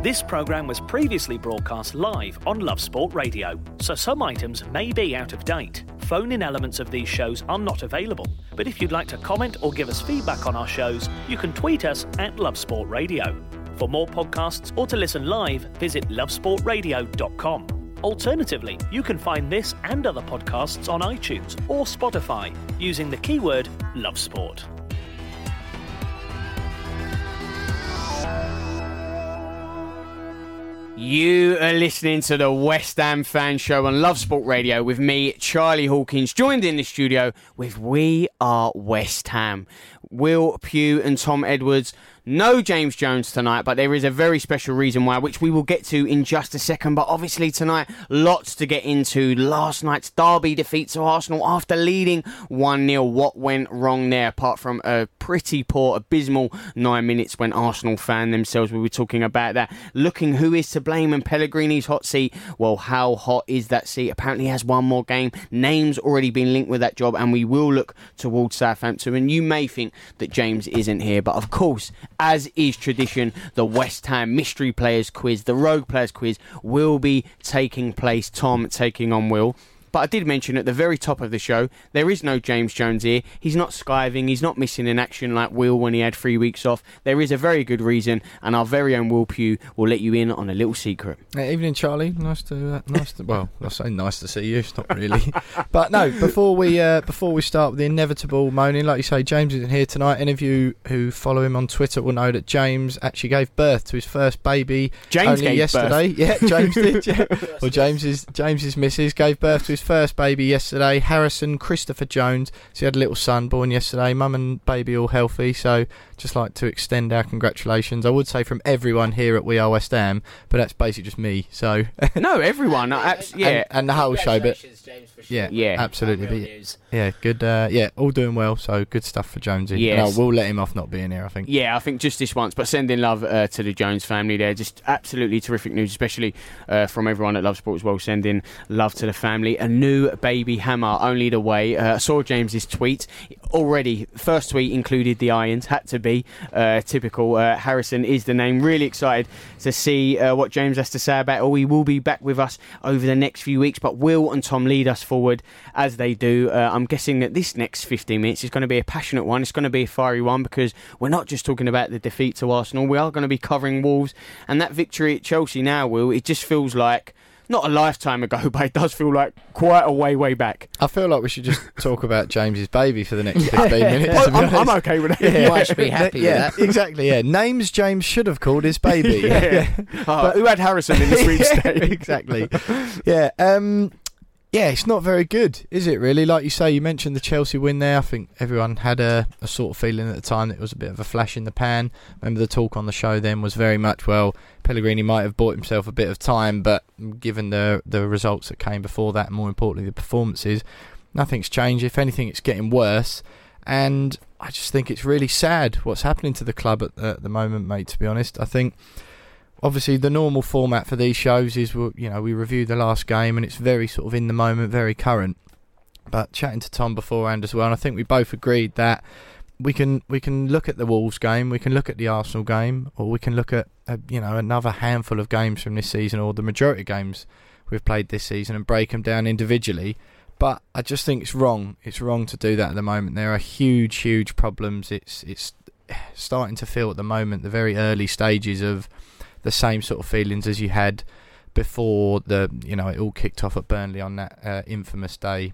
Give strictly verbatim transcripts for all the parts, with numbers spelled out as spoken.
This programme was previously broadcast live on Love Sport Radio, so some items may be out of date. Phone-in elements of these shows are not available, but if you'd like to comment or give us feedback on our shows, you can tweet us at Love Sport Radio. For more podcasts or to listen live, visit love sport radio dot com. Alternatively, you can find this and other podcasts on iTunes or Spotify using the keyword Love Sport. You are listening to the West Ham Fan Show on Love Sport Radio with me, Charlie Hawkins, joined in the studio with We Are West Ham. Will Pugh and Tom Edwards. No James Jones tonight, but there is a very special reason why, which we will get to in just a second. But obviously tonight, lots to get into. Last night's derby defeat to Arsenal after leading one nil. What went wrong there, apart from a pretty poor, abysmal nine minutes when Arsenal fanned themselves? We were talking about that. Looking who is to blame in Pellegrini's hot seat. Well, how hot is that seat? Apparently he has one more game. Names already been linked with that job, and we will look towards Southampton. And you may think that James isn't here, but of course, as is tradition, the West Ham Mystery Players Quiz, the Rogue Players Quiz, will be taking place. Tom taking on Will. But I did mention at the very top of the show, there is no James Jones here. He's not skiving, he's not missing in action like Will when he had three weeks off. There is a very good reason, and our very own Will Pugh will let you in on a little secret. Hey, evening, Charlie. Nice to, uh, nice to. Well, I say nice to see you. It's not really, but no. Before we, uh, before we start with the inevitable moaning, like you say, James isn't here tonight. Any of you who follow him on Twitter will know that James actually gave birth to his first baby. James only gave yesterday. birth. Yeah, James did. Yeah. Well, James's James's missus gave birth to his first baby yesterday, Harrison Christopher Jones. So he had a little son born yesterday. Mum and baby all healthy, so just like to extend our congratulations. I would say from everyone here at We Are West Ham, but that's basically just me. So no, everyone, abs- yeah, and, and the whole show. But James, for sure. yeah, yeah, absolutely. Real But, news. yeah, good. Uh, yeah, all doing well. So good stuff for Jonesy. Yes. And I will let him off not being here, I think. Yeah, I think just this once, but sending love uh, to the Jones family there. Just absolutely terrific news, especially uh, from everyone at Love Sport as well, sending love to the family. A new baby hammer, only the way. Uh, I saw James's tweet already. First tweet included the irons, had to be. Uh, typical. Uh, Harrison is the name. Really excited to see uh, what James has to say about it. He will be back with us over the next few weeks, but Will and Tom lead us forward as they do. Uh, I'm guessing that this next fifteen minutes is going to be a passionate one. It's going to be a fiery one because we're not just talking about the defeat to Arsenal. We are going to be covering Wolves, and that victory at Chelsea now, Will, it just feels like not a lifetime ago, but it does feel like quite a way, way back. I feel like we should just talk about James's baby for the next fifteen minutes. Well, I'm, I'm okay with that. Yeah. I should be happy yeah, with that. exactly. Yeah, names James should have called his baby. Yeah. Oh, who had Harrison in the sweepstakes? Exactly. Yeah. Um. Yeah, it's not very good, is it, really? Like you say, you mentioned the Chelsea win there. I think everyone had a, a sort of feeling at the time that it was a bit of a flash in the pan. Remember the talk on the show then was very much, well, Pellegrini might have bought himself a bit of time, but given the the results that came before that, and more importantly the performances, nothing's changed. If anything, it's getting worse. And I just think it's really sad what's happening to the club at, at the moment, mate, to be honest. I think obviously the normal format for these shows is, you know, we review the last game and it's very sort of in the moment, very current. But chatting to Tom beforehand as well, and I think we both agreed that we can we can look at the Wolves game, we can look at the Arsenal game, or we can look at uh, you know another handful of games from this season, or the majority of games we've played this season, and break them down individually. But I just think it's wrong. It's wrong to do that at the moment. There are huge, huge problems. It's it's starting to feel at the moment the very early stages of the same sort of feelings as you had before the you know it all kicked off at Burnley on that uh, infamous day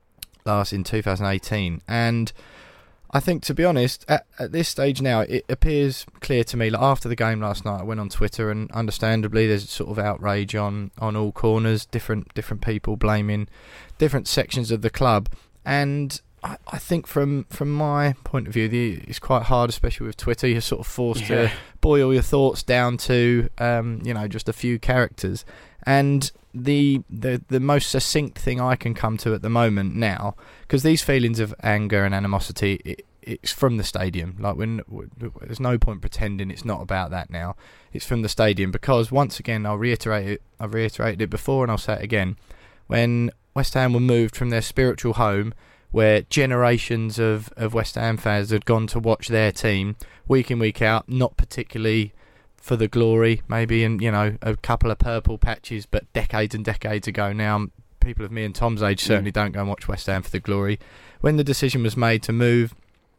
last in two thousand eighteen. And I think, to be honest, at, at this stage now, it appears clear to me, like after the game last night, I went on Twitter, and understandably there's sort of outrage on, on all corners, different different people blaming different sections of the club. And I, I think from from my point of view, the, it's quite hard, especially with Twitter. You're sort of forced Yeah. to boil your thoughts down to um, you know just a few characters. And the the the most succinct thing I can come to at the moment now, because these feelings of anger and animosity, it, it's from the stadium. Like when there's no point pretending it's not about that now. It's from the stadium, because once again, I'll reiterate it. I've reiterated it before, and I'll say it again. When West Ham were moved from their spiritual home, where generations of, of West Ham fans had gone to watch their team week in, week out, not particularly for the glory, maybe, and you know, a couple of purple patches, but decades and decades ago now. People of me and Tom's age certainly mm. don't go and watch West Ham for the glory. When the decision was made to move,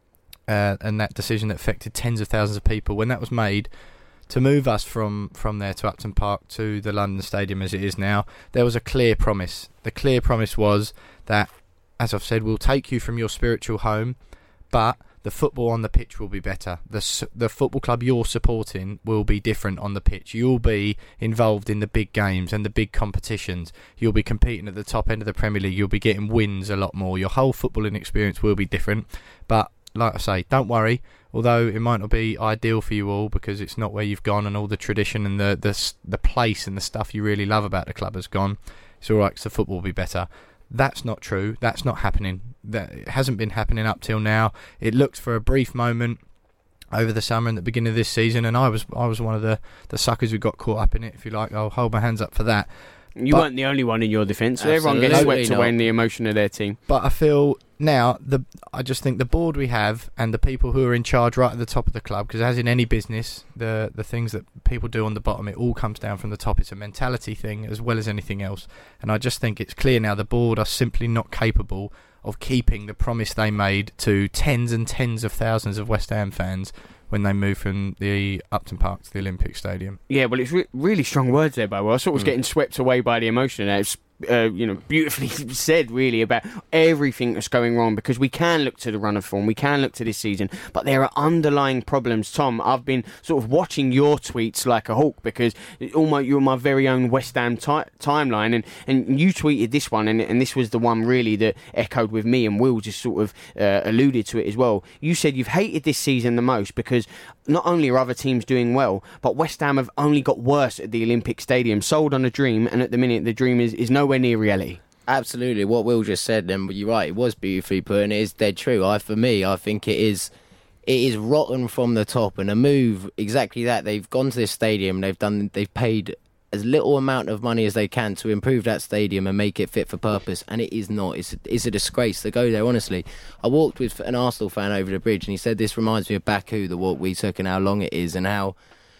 uh, and that decision that affected tens of thousands of people, when that was made to move us from, from there to Upton Park to the London Stadium as it is now, there was a clear promise. The clear promise was that, as I've said, we'll take you from your spiritual home, but the football on the pitch will be better. The the football club you're supporting will be different on the pitch. You'll be involved in the big games and the big competitions. You'll be competing at the top end of the Premier League. You'll be getting wins a lot more. Your whole footballing experience will be different. But like I say, don't worry. Although it might not be ideal for you all because it's not where you've gone and all the tradition and the the, the place and the stuff you really love about the club has gone. It's all right because the football will be better. That's not true. That's not happening. That it hasn't been happening up till now. It looked for a brief moment over the summer and the beginning of this season, and I was I was one of the, the suckers who got caught up in it, if you like. I'll hold my hands up for that. You but, weren't the only one in your defence. Everyone gets swept not. away in the emotion of their team. But I feel now, the I just think the board we have and the people who are in charge right at the top of the club, because as in any business, the the things that people do on the bottom, it all comes down from the top. It's a mentality thing as well as anything else. And I just think it's clear now the board are simply not capable of keeping the promise they made to tens and tens of thousands of West Ham fans when they moved from the Upton Park to the Olympic Stadium. Yeah, well, it's re- really strong words there, Bo. I sort of was mm. getting swept away by the emotion. It's uh, you know, beautifully said, really, about everything that's going wrong, because we can look to the run of form, we can look to this season, but there are underlying problems. Tom, I've been sort of watching your tweets like a hawk, because almost you're my very own West Ham t- timeline, and, and you tweeted this one, and, and this was the one really that echoed with me, and Will just sort of uh, alluded to it as well. You said you've hated this season the most because not only are other teams doing well, but West Ham have only got worse at the Olympic Stadium, sold on a dream, and at the minute the dream is, is nowhere near reality. Absolutely, what Will just said, and you're right, it was beautifully put, and it is dead true. I, for me, I think it is it is rotten from the top, and a move exactly that. They've gone to this stadium, they've done, they've paid as little amount of money as they can to improve that stadium and make it fit for purpose, and it is not. It's a, it's a disgrace to go there, honestly. I walked with an Arsenal fan over the bridge, and he said this reminds me of Baku, the walk we took, and how long it is, and how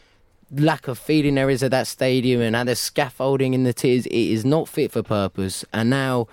lack of feeling there is at that stadium, and how there's scaffolding in the tiers. It is not fit for purpose, and now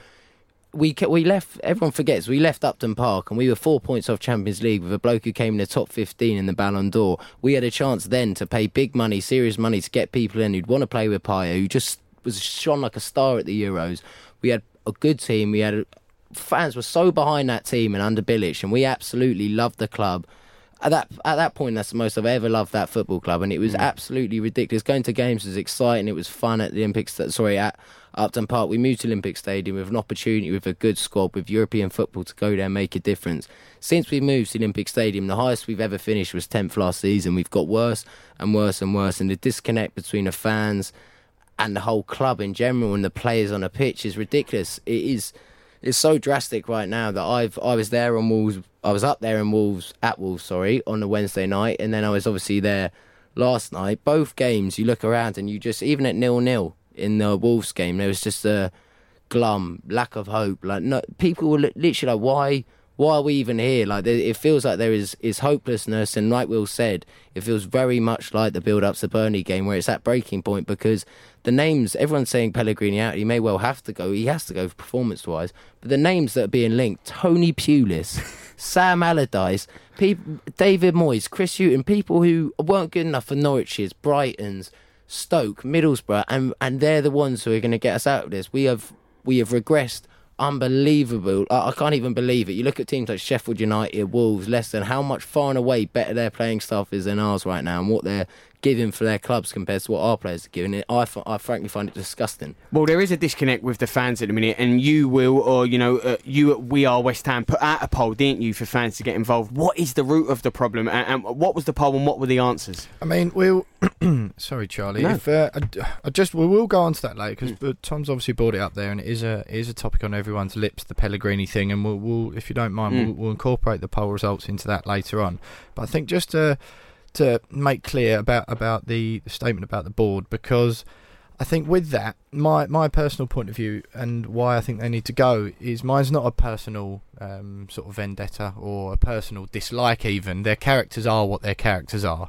we we left, everyone forgets, we left Upton Park and we were four points off Champions League with a bloke who came in the top fifteen in the Ballon d'Or. We had a chance then to pay big money, serious money, to get people in who'd want to play with Payet, who just was shone like a star at the Euros. We had a good team, we had a, fans were so behind that team and under Bilic, and we absolutely loved the club. At that at that point, that's the most I've ever loved that football club, and it was mm. absolutely ridiculous. Going to games was exciting. It was fun at the Olympics. Sorry, at Upton Park. We moved to Olympic Stadium with an opportunity, with a good squad, with European football to go there and make a difference. Since we moved to Olympic Stadium, the highest we've ever finished was tenth last season. We've got worse and worse and worse, and the disconnect between the fans and the whole club in general and the players on the pitch is ridiculous. It is. It's so drastic right now that I've I was there on Wolves. I was up there in Wolves at Wolves, sorry, on the Wednesday night, and then I was obviously there last night. Both games, you look around and you just, even at nil nil in the Wolves game, there was just a glum, lack of hope. Like, no, people were literally like, why? Why are we even here? Like, it feels like there is, is hopelessness, and like Will said, it feels very much like the build-up to Burnley game, where it's at breaking point, because the names, everyone's saying Pellegrini out, he may well have to go, he has to go performance-wise, but the names that are being linked, Tony Pulis, Sam Allardyce, people, David Moyes, Chris Hughton, people who weren't good enough for Norwich's, Brighton's, Stoke, Middlesbrough, and, and they're the ones who are going to get us out of this. We have we have regressed. Unbelievable. I can't even believe it. You look at teams like Sheffield United, Wolves, Leicester, how much far and away better their playing staff is than ours right now, and what they're giving for their clubs compared to what our players are giving. It, I, I frankly find it disgusting. Well, there is a disconnect with the fans at the minute, and you will, or you know, uh, you at We Are West Ham put out a poll, didn't you, for fans to get involved? What is the root of the problem, and, and what was the poll, and what were the answers? I mean, we'll. Sorry, Charlie. No. If uh, I, I just we will go on to that later, because mm. Tom's obviously brought it up there, and it is a it is a topic on everyone's lips, the Pellegrini thing, and we'll, we'll if you don't mind, mm. we'll, we'll incorporate the poll results into that later on. But I think just to to make clear about about the, the statement about the board, because I think with that, my my personal point of view and why I think they need to go is, mine's not a personal um, sort of vendetta or a personal dislike even. Their characters are what their characters are.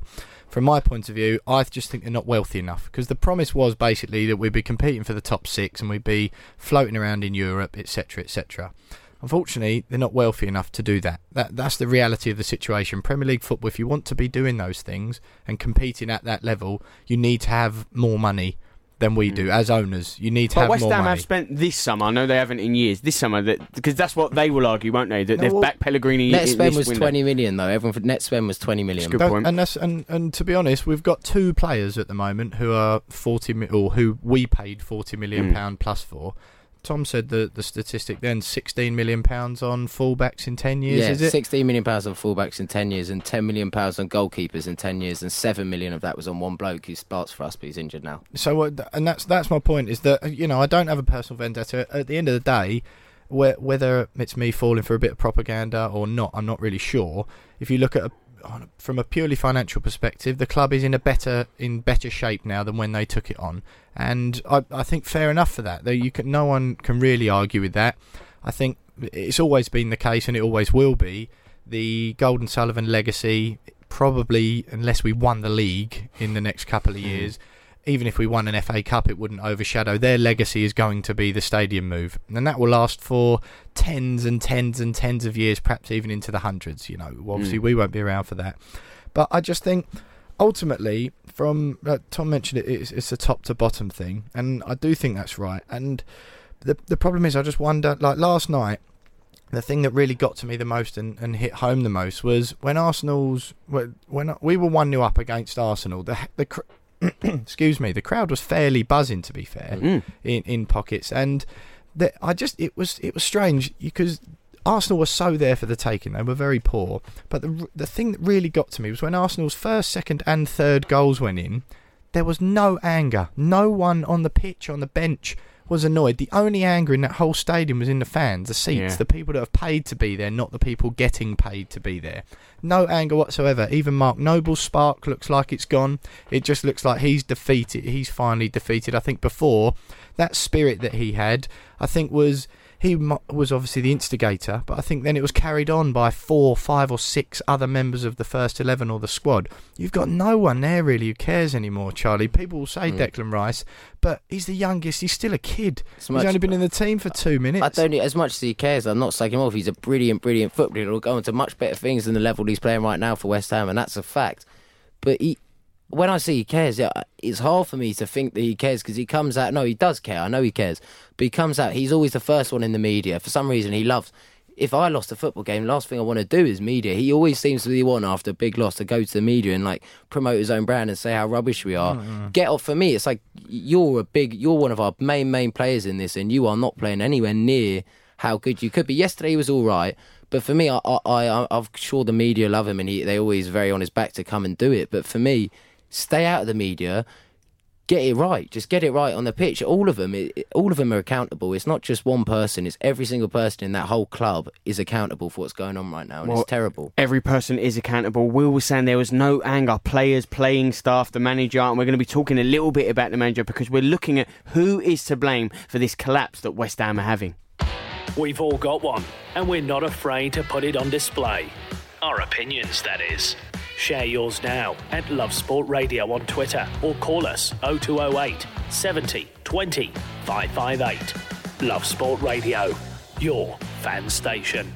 from my point of view, I just think they're not wealthy enough, because the promise was basically that we'd be competing for the top six and we'd be floating around in Europe, et cetera, et cetera. Unfortunately, they're not wealthy enough to do that. That that's the reality of the situation. Premier League football, if you want to be doing those things and competing at that level, you need to have more money than we do as owners. You need to but have West more Ham money. have spent this summer, I know they haven't in years, this summer, that because that's what they will argue, won't they? That No, they've well, backed Pellegrini. Net in spend this was window. twenty million though. Everyone for net spend was twenty million. Good Don't- point. And, that's, and and to be honest, we've got two players at the moment who are forty mi- or who we paid forty million pound Mm. plus for. Tom said the the statistic then sixteen million pounds on fullbacks in ten years. Yeah, is it? sixteen million pounds on fullbacks in ten years, and ten million pounds on goalkeepers in ten years, and seven million of that was on one bloke who starts for us, but he's injured now. So, uh, th- and that's that's my point, is that, you know, I don't have a personal vendetta. At the end of the day, whe- whether it's me falling for a bit of propaganda or not, I'm not really sure. If you look at a, on a, from a purely financial perspective, the club is in a better in better shape now than when they took it on, and I, I think fair enough for that. Though you can, no one can really argue with that. I think it's always been the case, and it always will be. The Golden Sullivan legacy, probably, unless we won the league in the next couple of years, even if we won an F A Cup, it wouldn't overshadow. Their legacy is going to be the stadium move, and that will last for tens and tens and tens of years, perhaps even into the hundreds. You know, obviously Mm. we won't be around for that, but I just think ultimately, from uh, Tom mentioned it, it's, it's a top to bottom thing, and I do think that's right. And the the problem is, I just wonder, like last night, the thing that really got to me the most and, and hit home the most was when Arsenal's when, when we were one nil up against Arsenal. The the cr- excuse me, the crowd was fairly buzzing, to be fair, Mm. in, in pockets, and the, I just it was it was strange because Arsenal were so there for the taking. They were very poor, but the the thing that really got to me was when Arsenal's first, second, and third goals went in. There was no anger. No one on the pitch, on the bench, was annoyed. The only anger in that whole stadium was in the fans, the seats, Yeah. the people that have paid to be there, not the people getting paid to be there. No anger whatsoever. Even Mark Noble's spark looks like it's gone. It just looks like he's defeated. He's finally defeated. I think before, that spirit that he had, I think was... He mu- was obviously the instigator, but I think then it was carried on by four, five or six other members of the first eleven or the squad. You've got no one there really who cares anymore, Charlie. People will say Mm. Declan Rice, but he's the youngest. He's still a kid. It's He's much- only been in the team for two minutes. I don't, as much as he cares, I'm not slagging him off. He's a brilliant, brilliant footballer. He'll go on to much better things than the level he's playing right now for West Ham, and that's a fact. But he, when I say he cares, yeah, it's hard for me to think that he cares because he comes out. No, he does care. I know he cares, but he comes out. He's always the first one in the media. For some reason, he loves. If I lost a football game, last thing I want to do is media. He always seems to be the one after a big loss to go to the media and like promote his own brand and say how rubbish we are. Mm-hmm. Get off. For me, it's like you're a big. You're one of our main main players in this, and you are not playing anywhere near how good you could be. Yesterday he was all right. But for me, I, I, I, I'm sure the media love him, and he, they always very on his back to come and do it. But for me, stay out of the media, get it right. Just get it right on the pitch. All of them, it, all of them are accountable. It's not just one person. It's every single person in that whole club is accountable for what's going on right now, and Well, it's terrible. Every person is accountable. Will was saying there was no anger. Players, playing staff, the manager, and we're going to be talking a little bit about the manager because we're looking at who is to blame for this collapse that West Ham are having. We've all got one, and we're not afraid to put it on display. Our opinions, that is. Share yours now at Love Sport Radio on Twitter or call us oh two oh eight, seventy, twenty, five five eight. Love Sport Radio, your fan station.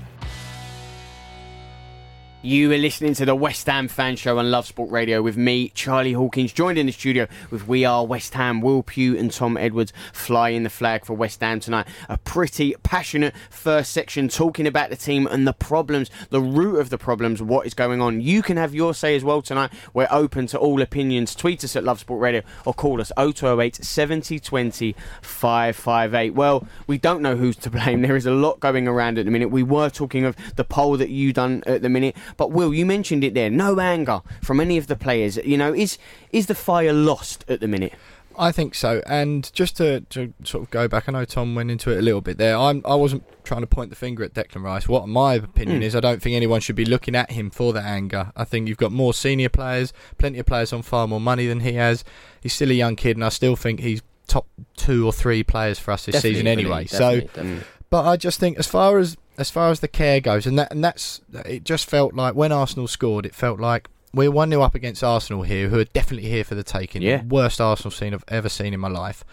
You are listening to the West Ham Fan Show on Love Sport Radio with me, Charlie Hawkins, joined in the studio with We Are West Ham, Will Pugh and Tom Edwards flying the flag for West Ham tonight. A pretty passionate first section talking about the team and the problems, the root of the problems, what is going on. You can have your say as well tonight. We're open to all opinions. Tweet us at Love Sport Radio or call us oh two oh eight, seventy, twenty, five five eight. Well, we don't know who's to blame. There is a lot going around at the minute. We were talking of the poll that you done at the minute. But Will, you mentioned it there. No anger from any of the players. You know, is is the fire lost at the minute? I think so. And just to, to sort of go back, I know Tom went into it a little bit there. I'm, I wasn't trying to point the finger at Declan Rice. What my opinion Mm. is, I don't think anyone should be looking at him for that anger. I think you've got more senior players, plenty of players on far more money than he has. He's still a young kid, and I still think he's top two or three players for us this Definitely, season anyway. definitely, So. definitely. But I just think as far as as far as the care goes, and that and that's it just felt like when Arsenal scored, it felt like we're one nil up against Arsenal here, who are definitely here for the taking. Yeah. The worst Arsenal scene I've ever seen in my life.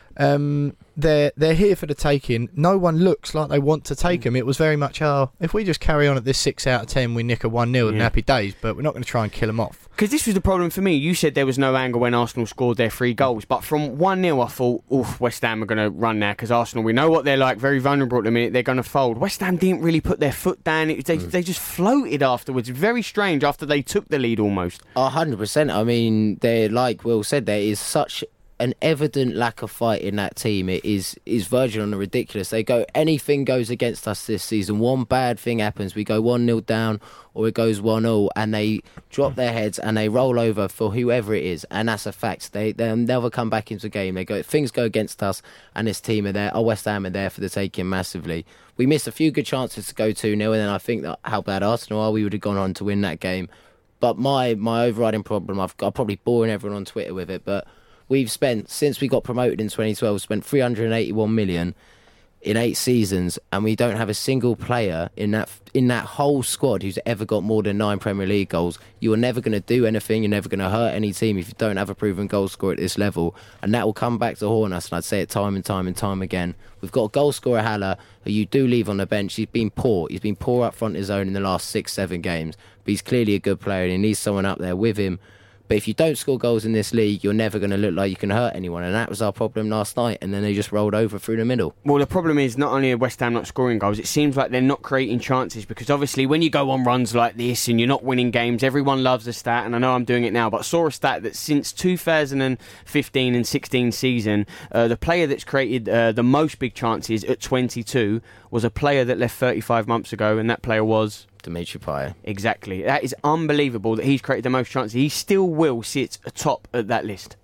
Um, they're they're here for the taking. No one looks like they want to take them. It was very much, oh, if we just carry on at this six out of ten, we nick a one nil and Yeah. happy days. But we're not going to try and kill them off. Because this was the problem for me. You said there was no anger when Arsenal scored their three goals. But from one nil, I thought, oof, West Ham are going to run now. Because Arsenal, we know what they're like, very vulnerable at the minute. They're going to fold. West Ham didn't really put their foot down. It, they, mm. they just floated afterwards. Very strange after they took the lead almost. one hundred percent. I mean, they're, like Will said, there is such an evident lack of fight in that team. It is is verging on the ridiculous. They go, anything goes against us this season. One bad thing happens, we go one nil down or it goes one nil, and they drop their heads and they roll over for whoever it is, and that's a fact. They, they'll never come back into the game. They go, things go against us and this team are there. Oh, West Ham are there for the taking massively. We missed a few good chances to go two nil, and then I think that how bad Arsenal are, we would have gone on to win that game. But my, my overriding problem, I've got probably boring everyone on Twitter with it, but we've spent, since we got promoted in twenty twelve, spent three hundred eighty-one million in eight seasons, and we don't have a single player in that in that whole squad who's ever got more than nine Premier League goals. You are never going to do anything. You're never going to hurt any team if you don't have a proven goal scorer at this level, and that will come back to haunt us. And I'd say it time and time and time again. We've got a goal scorer, Haller, who you do leave on the bench. He's been poor. He's been poor up front of his own in the last six, seven games, but he's clearly a good player, and he needs someone up there with him. But if you don't score goals in this league, you're never going to look like you can hurt anyone. And that was our problem last night. And then they just rolled over through the middle. Well, the problem is not only are West Ham not scoring goals, it seems like they're not creating chances. Because obviously when you go on runs like this and you're not winning games, everyone loves the stat. And I know I'm doing it now, but I saw a stat that since two thousand fifteen and sixteen season, uh, the player that's created uh, the most big chances at twenty-two was a player that left thirty-five months ago. And that player was... Dimitri Payet. Exactly. That is unbelievable that he's created the most chances. He still will sit atop at that list.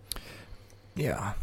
Yeah.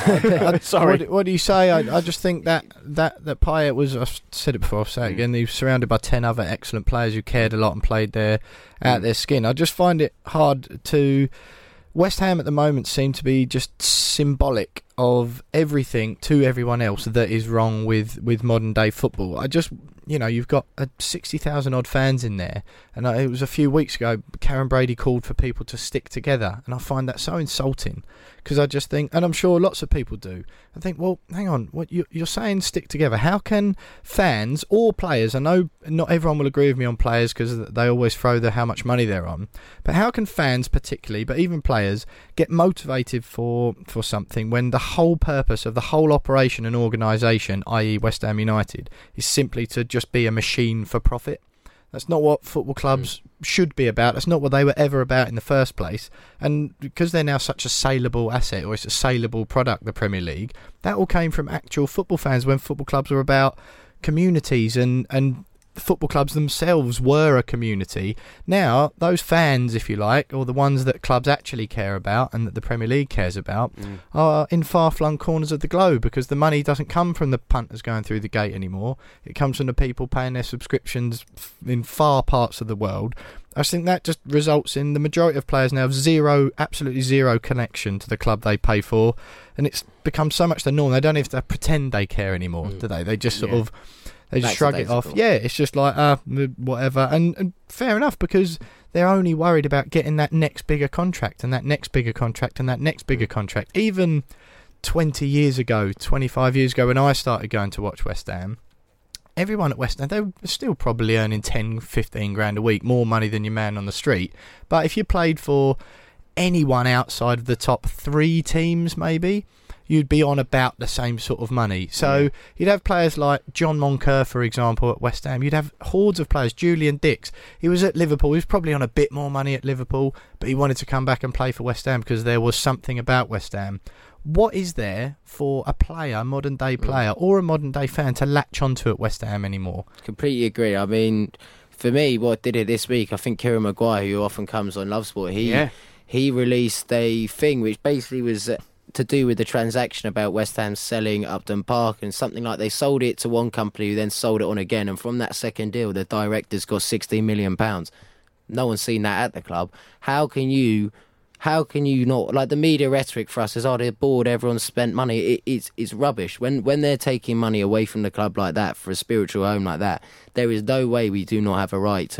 I, Sorry. What, what do you say? I, I just think that, that, that Payet was, I've said it before, I'll say it again, he was surrounded by ten other excellent players who cared a lot and played their, out mm. their skin. I just find it hard to... West Ham at the moment seem to be just symbolic of everything to everyone else that is wrong with, with modern day football. I just, you know, you've got uh, sixty thousand odd fans in there, and I, it was a few weeks ago, Karen Brady called for people to stick together, and I find that so insulting, because I just think, and I'm sure lots of people do, I think, well, hang on, what you, you're saying stick together. How can fans or players, I know not everyone will agree with me on players because they always throw the how much money they're on, but how can fans particularly, but even players, get motivated for, for something when the whole purpose of the whole operation and organisation, that is. West Ham United, is simply to just be a machine for profit? That's not what football clubs mm. should be about. That's not what they were ever about in the first place. And because they're now such a saleable asset, or it's a saleable product, the Premier League, that all came from actual football fans when football clubs were about communities, and, and football clubs themselves were a community. Now, those fans, if you like, or the ones that clubs actually care about and that the Premier League cares about, mm. are in far-flung corners of the globe, because the money doesn't come from the punters going through the gate anymore. It comes from the people paying their subscriptions in far parts of the world. I think that just results in the majority of players now have zero, absolutely zero connection to the club they pay for, and it's become so much the norm. They don't even have to pretend they care anymore, mm. do they? They just sort yeah. of... They just shrug it off. Yeah, it's just like, uh, whatever. And, and fair enough, because they're only worried about getting that next bigger contract and that next bigger contract and that next bigger contract. Even twenty years ago, twenty-five years ago, when I started going to watch West Ham, everyone at West Ham, they were still probably earning ten, fifteen grand a week, more money than your man on the street. But if you played for anyone outside of the top three teams, maybe, you'd be on about the same sort of money. So yeah. you'd have players like John Moncur, for example, at West Ham. You'd have hordes of players. Julian Dix, he was at Liverpool. He was probably on a bit more money at Liverpool, but he wanted to come back and play for West Ham because there was something about West Ham. What is there for a player, modern day player, mm. or a modern day fan to latch onto at West Ham anymore? Completely agree. I mean, for me, what did it this week, I think Kieran Maguire, who often comes on Love Sport, he, yeah. he released a thing which basically was... Uh, to do with the transaction about West Ham selling Upton Park, and something like they sold it to one company who then sold it on again, and from that second deal the directors got sixteen million pounds. No one's seen that at the club. How can you how can you not, like, the media rhetoric for us is, oh, they're bored, everyone's spent money. It, it's, it's rubbish. When when they're taking money away from the club like that for a spiritual home like that, there is no way we do not have a right to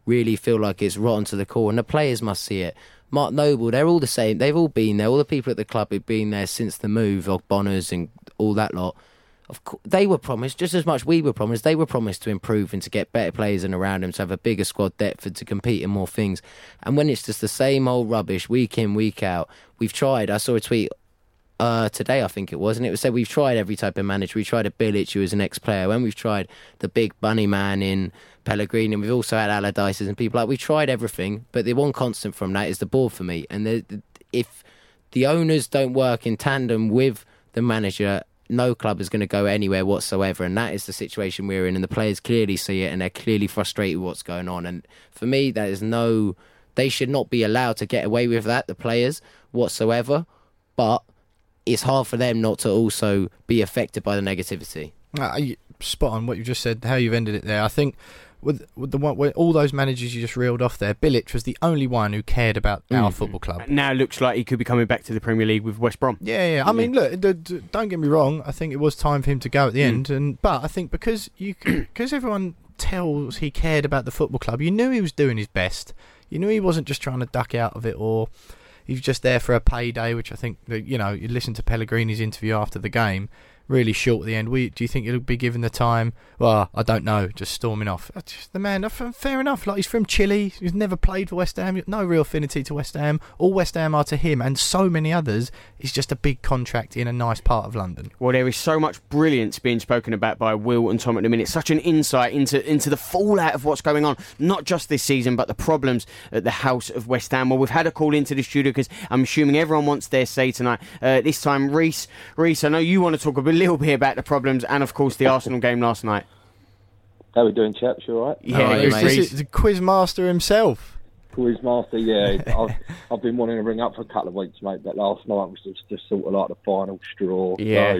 really feel like it's rotten to the core, and the players must see it. Mark Noble, they're all the same. They've all been there. All the people at the club have been there since the move, Ogbonners and all that lot. Of course, they were promised, just as much we were promised, they were promised to improve and to get better players in around them, to have a bigger squad depth and to compete in more things. And when it's just the same old rubbish, week in, week out, we've tried. I saw a tweet uh, today, I think it was, and it was said we've tried every type of manager. We tried a Bilic, who was an ex-player, when we've tried the big bunny man in Pellegrini, and we've also had Allardyce's and people like, we tried everything, but the one constant from that is the board for me. And the, the, if the owners don't work in tandem with the manager, no club is going to go anywhere whatsoever, and that is the situation we're in, and the players clearly see it, and they're clearly frustrated with what's going on. And for me, that is no, they should not be allowed to get away with that, the players, whatsoever, but it's hard for them not to also be affected by the negativity. Uh, you, spot on what you just said, how you've ended it there. I think with, with the one, with all those managers you just reeled off there, Bilic was the only one who cared about mm. our football club. Now it looks like he could be coming back to the Premier League with West Brom. Yeah, yeah. I yeah. mean, look, d- d- don't get me wrong. I think it was time for him to go at the mm. end, and but I think because you because everyone tells he cared about the football club, you knew he was doing his best. You knew he wasn't just trying to duck out of it, or he was just there for a payday. Which I think, you know, you listen to Pellegrini's interview after the game. Really short at the end. We, do you think he'll be given the time? Well, I don't know. Just storming off. Just the man, fair enough. Like, he's from Chile. He's never played for West Ham. No real affinity to West Ham. All West Ham are to him, and so many others. It's just a big contract in a nice part of London. Well, there is so much brilliance being spoken about by Will and Tom at the minute. Such an insight into into the fallout of what's going on, not just this season, but the problems at the house of West Ham. Well, we've had a call into the studio because I'm assuming everyone wants their say tonight. Uh, this time, Reese, Reese, I know you want to talk a bit. little bit about the problems and of course the Arsenal game last night. How are we doing, chaps? You all right? Yeah, oh, it's, it's, it's the quiz master himself. Quiz master, yeah. I've, I've been wanting to ring up for a couple of weeks, mate, but last night was just, just sort of like the final straw. Yeah.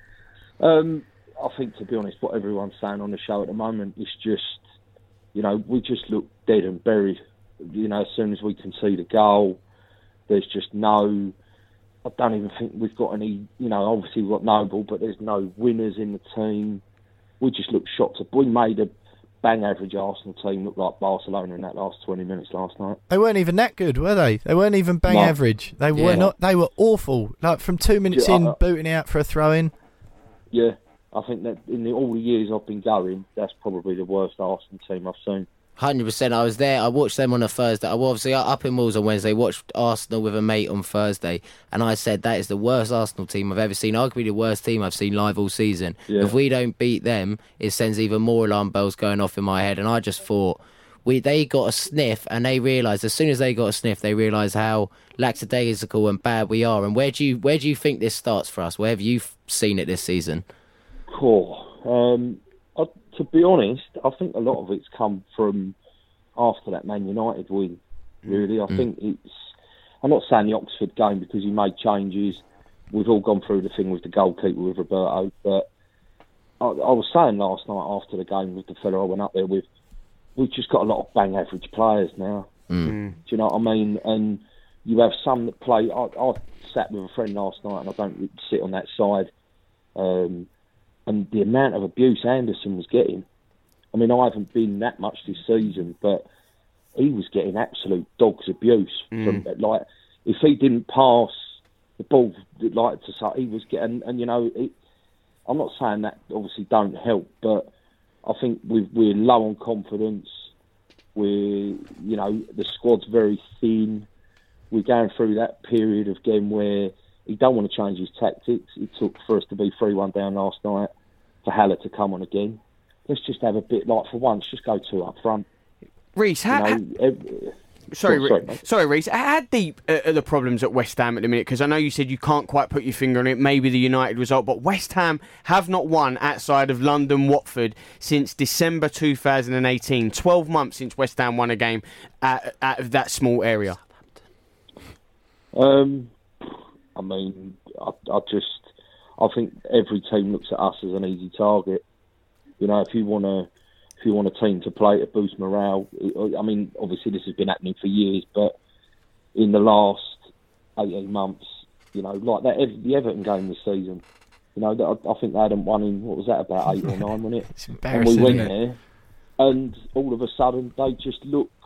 So, um, I think, to be honest, what everyone's saying on the show at the moment is just, you know, we just look dead and buried. You know, as soon as we concede a goal, there's just no... I don't even think we've got any, you know, obviously we've got Noble, but there's no winners in the team. We just look shot to... We made a bang average Arsenal team look like Barcelona in that last twenty minutes last night. They weren't even that good, were they? They weren't even bang no. average. They yeah. were not. They were awful. Like, from two minutes yeah, in, I, booting out for a throw-in. Yeah, I think that in the, all the years I've been going, that's probably the worst Arsenal team I've seen. one hundred percent. I was there. I watched them on a Thursday. I was obviously up in Wolves on Wednesday, watched Arsenal with a mate on Thursday, and I said that is the worst Arsenal team I've ever seen, arguably the worst team I've seen live all season. Yeah. If we don't beat them, it sends even more alarm bells going off in my head, and I just thought, we they got a sniff, and they realised, as soon as they got a sniff, they realised how lackadaisical and bad we are. And where do you where do you think this starts for us? Where have you seen it this season? Cool. Um... To be honest, I think a lot of it's come from after that Man United win, really. I mm. think it's... I'm not saying the Oxford game because he made changes. We've all gone through the thing with the goalkeeper with Roberto, but I, I was saying last night after the game with the fella I went up there with, we've just got a lot of bang average players now. Mm. Do you know what I mean? And you have some that play... I, I sat with a friend last night, and I don't sit on that side, um... and the amount of abuse Anderson was getting, I mean, I haven't been that much this season, but he was getting absolute dog's abuse. Mm. From like, if he didn't pass the ball, like to say, he was getting, and you know, it, I'm not saying that obviously don't help, but I think we've, we're low on confidence. We're, you know, the squad's very thin. We're going through that period of game where he don't want to change his tactics. It took for us to be three one down last night for Haller to come on again. Let's just have a bit, like, for once, just go two up front. Reece, how... You know, every, sorry, oh, sorry, sorry, Reece. How deep are the problems at West Ham at the minute? Because I know you said you can't quite put your finger on it, maybe the United result, but West Ham have not won outside of London, Watford, since December two thousand eighteen. twelve months since West Ham won a game out, out of that small area. Um... I mean, I, I just, I think every team looks at us as an easy target. You know, if you want to, if you want a team to play to boost morale, I mean, obviously this has been happening for years, but in the last eighteen months, you know, like that, the Everton game this season, you know, I, I think they hadn't won in, what was that, about eight or nine, wasn't it? It's embarrassing, and we went isn't it? there, and all of a sudden they just look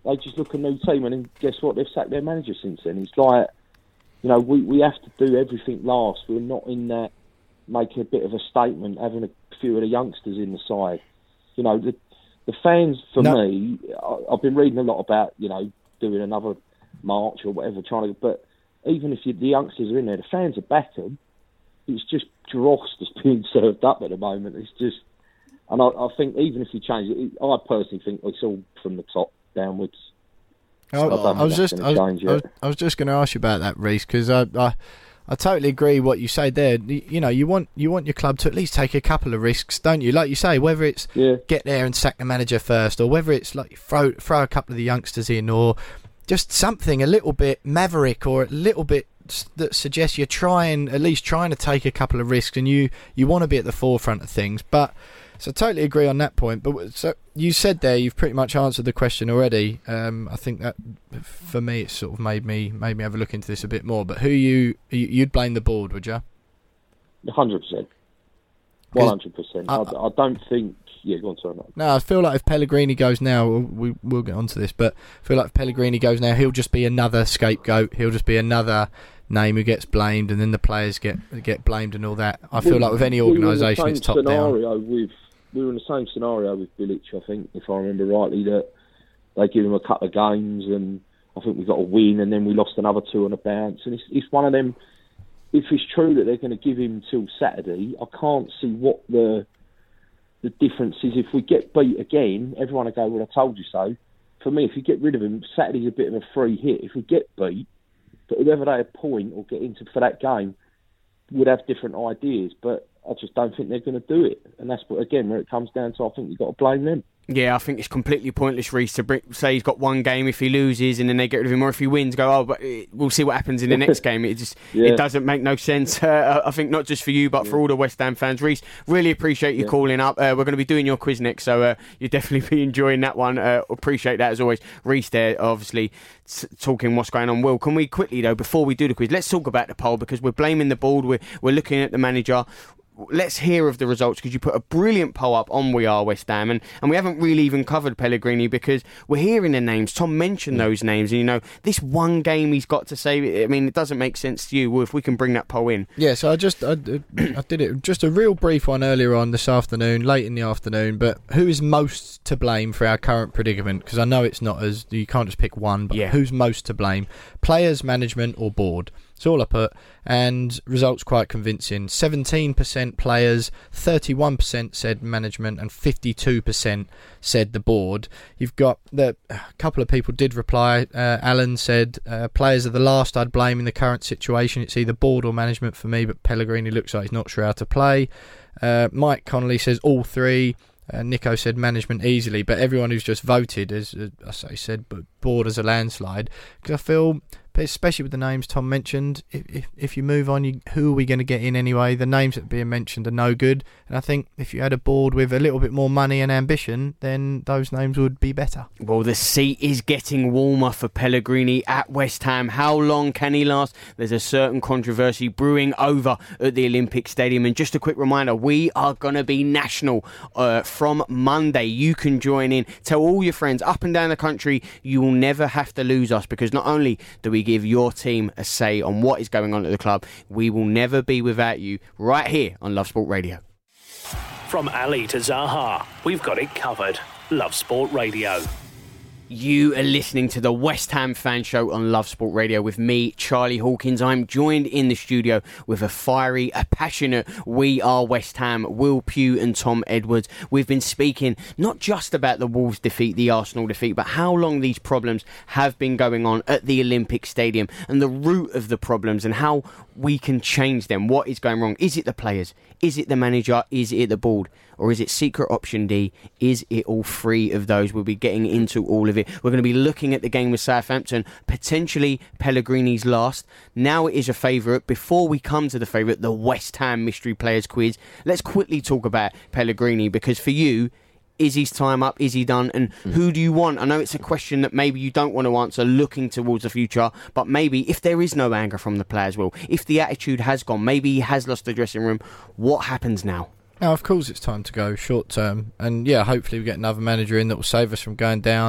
they just look a new team, and then guess what? They've sacked their manager since then. It's like, you know, we, we have to do everything last. We're not in that making a bit of a statement, having a few of the youngsters in the side. You know, the the fans, for no. me, I, I've been reading a lot about, you know, doing another march or whatever, trying to, but even if you, the youngsters are in there, the fans are back them. It's just dross that's being served up at the moment. It's just, and I, I think even if you change it, I personally think it's all from the top downwards. Oh, I, I was just, I was, I, was, I was just going to ask you about that, Reece, because I, I, I totally agree what you say there. You know, you want, you want your club to at least take a couple of risks, don't you? Like you say, whether it's yeah. get there and sack the manager first, or whether it's like throw, throw a couple of the youngsters in, or just something a little bit maverick, or a little bit that suggests you're trying, at least trying to take a couple of risks, and you, you want to be at the forefront of things. But so I totally agree on that point. But so you said there, you've pretty much answered the question already. Um, I think that for me, it sort of made me made me have a look into this a bit more. But who you you'd blame the board, would you? one hundred percent. one hundred percent. I, I don't think. Yeah, go on, sorry, mate. No, I feel like if Pellegrini goes now, we, we'll get onto this, but I feel like if Pellegrini goes now, he'll just be another scapegoat. He'll just be another name who gets blamed, and then the players get get blamed and all that. I feel we, like with any organisation, we it's top scenario down. With, we were in the same scenario with Bilic, I think, if I remember rightly, that they give him a couple of games, and I think we got a win, and then we lost another two on a bounce. And it's, it's one of them. If it's true that they're going to give him till Saturday, I can't see what the the difference is. If we get beat again, everyone will go, well, I told you so. For me, if you get rid of him, Saturday's a bit of a free hit. If we get beat, but whoever they appoint or get into for that game would have different ideas. But I just don't think they're going to do it. And that's, what, again, where it comes down to, I think you've got to blame them. Yeah, I think it's completely pointless, Reece, to bring, say he's got one game. If he loses and then they get rid of him, or if he wins, go, oh, but we'll see what happens in the next game. It just yeah. it doesn't make no sense. Uh, I think not just for you, but yeah. for all the West Ham fans. Reece, really appreciate you yeah. calling up. Uh, we're going to be doing your quiz next, so uh, you'll definitely be enjoying that one. Uh, appreciate that as always. Reece there, obviously t- talking what's going on. Will, can we quickly though, before we do the quiz, let's talk about the poll, because we're blaming the board. We're we're looking at the manager. Let's hear of the results, because you put a brilliant poll up on We Are West Ham, and, and we haven't really even covered Pellegrini, because we're hearing the names. Tom mentioned those names, and you know, this one game he's got to say, I mean, it doesn't make sense to you. Well, if we can bring that poll in. Yeah, so I just I, I did it, just a real brief one earlier on this afternoon, late in the afternoon, but who is most to blame for our current predicament? Because I know it's not as, you can't just pick one, but yeah. who's most to blame? Players, management or board? That's all I put, and results quite convincing. seventeen percent players, thirty-one percent said management, and fifty-two percent said the board. You've got the, a couple of people did reply. Uh, Alan said uh, players are the last I'd blame in the current situation. It's either board or management for me, but Pellegrini looks like he's not sure how to play. Uh, Mike Connolly says all three. Uh, Nico said management easily, but everyone who's just voted, as uh, I said, but board as a landslide. Because I feel, especially with the names Tom mentioned, if if, if you move on, you, who are we going to get in anyway? The names that are being mentioned are no good. And I think if you had a board with a little bit more money and ambition, then those names would be better. Well, the seat is getting warmer for Pellegrini at West Ham. How long can he last? There's a certain controversy brewing over at the Olympic Stadium. And just a quick reminder, we are going to be national uh, from Monday. You can join in. Tell all your friends up and down the country you will never have to lose us, because not only do we give your team a say on what is going on at the club, we will never be without you, right here on Love Sport Radio. From Ali to Zaha, we've got it covered. Love Sport Radio. You are listening to the West Ham Fan Show on Love Sport Radio with me, Charlie Hawkins. I'm joined in the studio with a fiery, a passionate We Are West Ham, Will Pugh and Tom Edwards. We've been speaking not just about the Wolves defeat, the Arsenal defeat, but how long these problems have been going on at the Olympic Stadium and the root of the problems and how we can change them. What is going wrong? Is it the players? Is it the manager? Is it the board? Or is it secret option D? Is it all three of those? We'll be getting into all of it. We're going to be looking at the game with Southampton, potentially Pellegrini's last. Now it is a favourite. Before we come to the favourite, the West Ham Mystery Players Quiz, let's quickly talk about Pellegrini, because for you, is his time up? Is he done? And mm. who do you want? I know it's a question that maybe you don't want to answer looking towards the future, but maybe if there is no anger from the players, Will, if the attitude has gone, maybe he has lost the dressing room, what happens now? Now, of course, it's time to go short term. And yeah, hopefully we get another manager in that will save us from going down.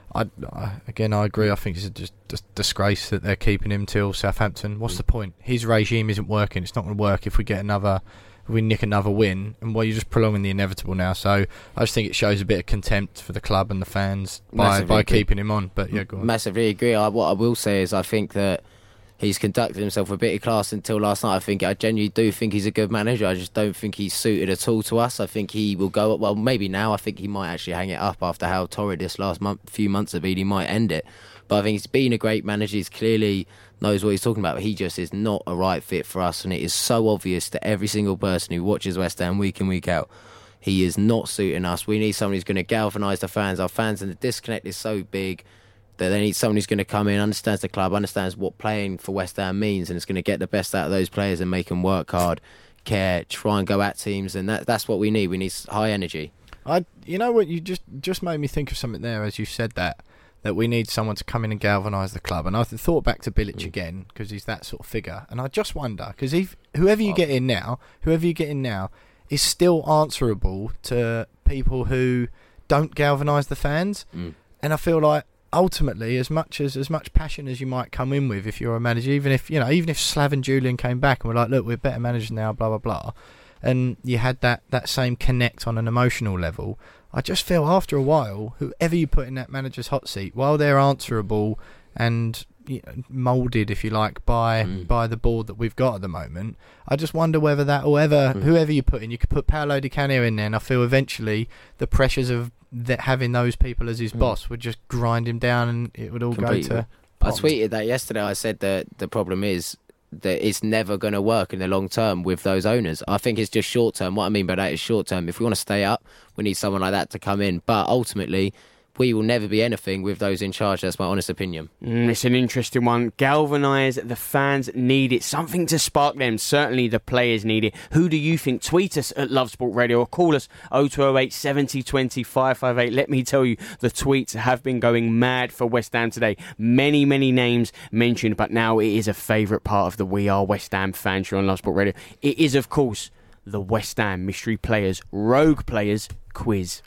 I, I again, I agree. I think it's a just, just disgrace that they're keeping him till Southampton. What's the point? His regime isn't working. It's not going to work if we get another, if we nick another win. And well, you're just prolonging the inevitable now. So I just think it shows a bit of contempt for the club and the fans by, by keeping him on. But yeah, go on. Massively agree. I, what I will say is I think that he's conducted himself with a bit of class until last night. I think I genuinely do think he's a good manager. I just don't think he's suited at all to us. I think he will go well. Maybe now. I think he might actually hang it up after how torrid this last month, few months have been. He might end it. But I think he's been a great manager. He's clearly knows what he's talking about. But he just is not a right fit for us, and it is so obvious to every single person who watches West Ham week in week out. He is not suiting us. We need someone who's going to galvanise the fans. Our fans, and the disconnect is so big. That they need someone who's going to come in, understands the club, understands what playing for West Ham means, and is going to get the best out of those players and make them work hard, care, try and go at teams, and that, that's what we need. We need high energy. I, you know what, you just just made me think of something there as you said that, that we need someone to come in and galvanise the club. And I thought back to Bilic mm. again, because he's that sort of figure. And I just wonder, because whoever you get in now, whoever you get in now, is still answerable to people who don't galvanise the fans. Mm. And I feel like, ultimately, as much as as much passion as you might come in with if you're a manager, even if you know, even if Slaven Julian came back and were like, look, we're better managers now, blah blah blah, and you had that that same connect on an emotional level, I just feel after a while, whoever you put in that manager's hot seat, while they're answerable and you know, moulded, if you like, by mm. by the board that we've got at the moment, I just wonder whether that or ever mm. whoever you put in, you could put Paolo Di Canio in there, and I feel eventually the pressures of that having those people as his mm. boss would just grind him down, and it would all Completely. go to pot. I tweeted that yesterday. I said that the problem is that it's never going to work in the long term with those owners. I think it's just short term. What I mean by that is short term. If we want to stay up, we need someone like that to come in. But ultimately, we will never be anything with those in charge. That's my honest opinion. Mm, it's an interesting one. Galvanise, the fans need it. Something to spark them. Certainly the players need it. Who do you think? Tweet us at Love Sport Radio or call us oh two oh eight, seven oh two oh, five five eight. Let me tell you, the tweets have been going mad for West Ham today. Many, many names mentioned, but now it is a favourite part of the We Are West Ham fan show on Love Sport Radio. It is, of course, the West Ham Mystery Players, Rogue Players quiz.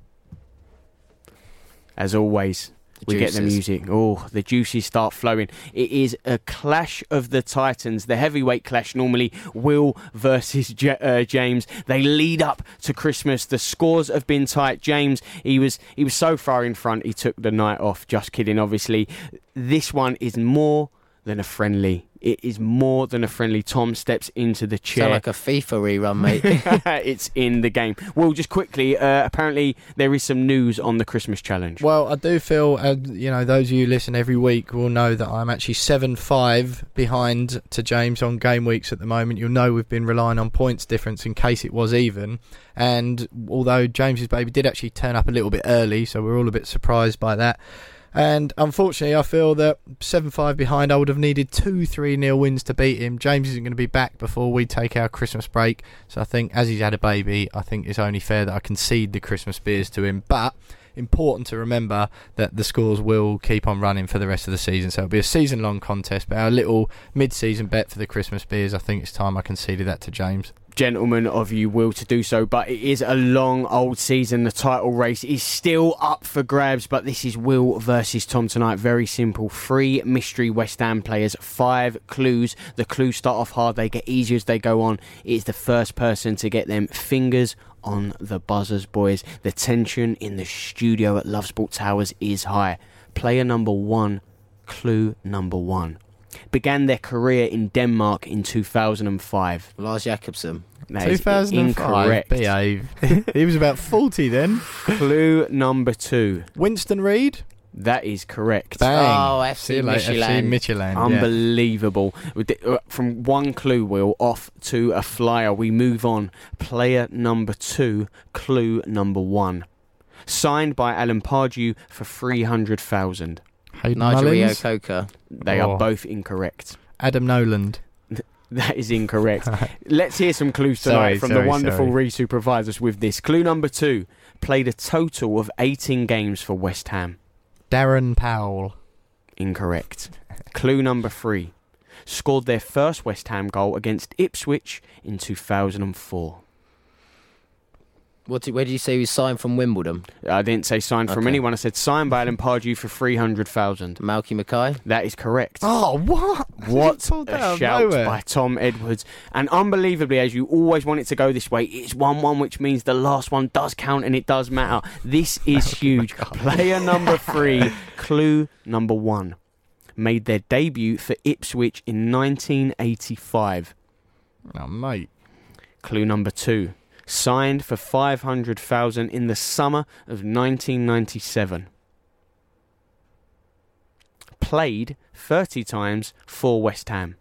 As always, the we juices. get the music. Oh, the juices start flowing. It is a clash of the titans, the heavyweight clash. Normally, Will versus J- uh, James. They lead up to Christmas. The scores have been tight. James, he was he was so far in front, he took the night off. Just kidding, obviously. This one is more than a friendly. It is more than a friendly. Tom steps into the chair. Sound like a FIFA rerun, mate. It's in the game. Well, just quickly, uh, apparently there is some news on the Christmas challenge. Well, I do feel, uh, you know, those of you who listen every week will know that I'm actually seven five behind to James on game weeks at the moment. You'll know we've been relying on points difference in case it was even. And although James's baby did actually turn up a little bit early, so we're all a bit surprised by that. And unfortunately, I feel that seven five behind, I would have needed two three nil wins to beat him. James isn't going to be back before we take our Christmas break. So I think, as he's had a baby, I think it's only fair that I concede the Christmas beers to him. But important to remember that the scores will keep on running for the rest of the season. So it'll be a season-long contest. But our little mid-season bet for the Christmas beers, I think it's time I conceded that to James. Gentlemen of you will to do so, but it is a long old season. The title race is still up for grabs, but this is Will versus Tom tonight. Very simple. Three mystery West Ham players, five clues. The clues start off hard, they get easier as they go on. It is the first person to get them. Fingers on the buzzers, boys. The tension in the studio at Love Sport Towers is high. Player number one, clue number one. Began their career in Denmark in two thousand five. Lars Jakobsen. That two thousand five, incorrect. Behave. He was about forty then. Clue number two. Winston Reid. That is correct. Bang. Oh, F C Michelin. Michelin. Unbelievable. Yeah. From one clue wheel off to a flyer, we move on. Player number two, clue number one. Signed by Alan Pardew for three hundred thousand. Nigel Reo-Coker. They oh. are both incorrect. Adam Noland. That is incorrect. Let's hear some clues tonight sorry, from sorry, the wonderful sorry. Reese who provides us with this. Clue number two. Played a total of eighteen games for West Ham. Darren Powell. Incorrect. Clue number three. Scored their first West Ham goal against Ipswich in two thousand four. What did, where did you say he was signed from Wimbledon? I didn't say signed from Okay. anyone. I said signed by Alan Pardew for three hundred thousand. Malky Mackay? That is correct. Oh, what? What Pulled that out a of shout nowhere. by Tom Edwards. And unbelievably, as you always want it to go this way, it's one one, which means the last one does count and it does matter. This is huge. Player number three, clue number one, made their debut for Ipswich in nineteen eighty-five. Oh, mate. Clue number two, signed for five hundred thousand in the summer of nineteen ninety-seven. Played thirty times for West Ham.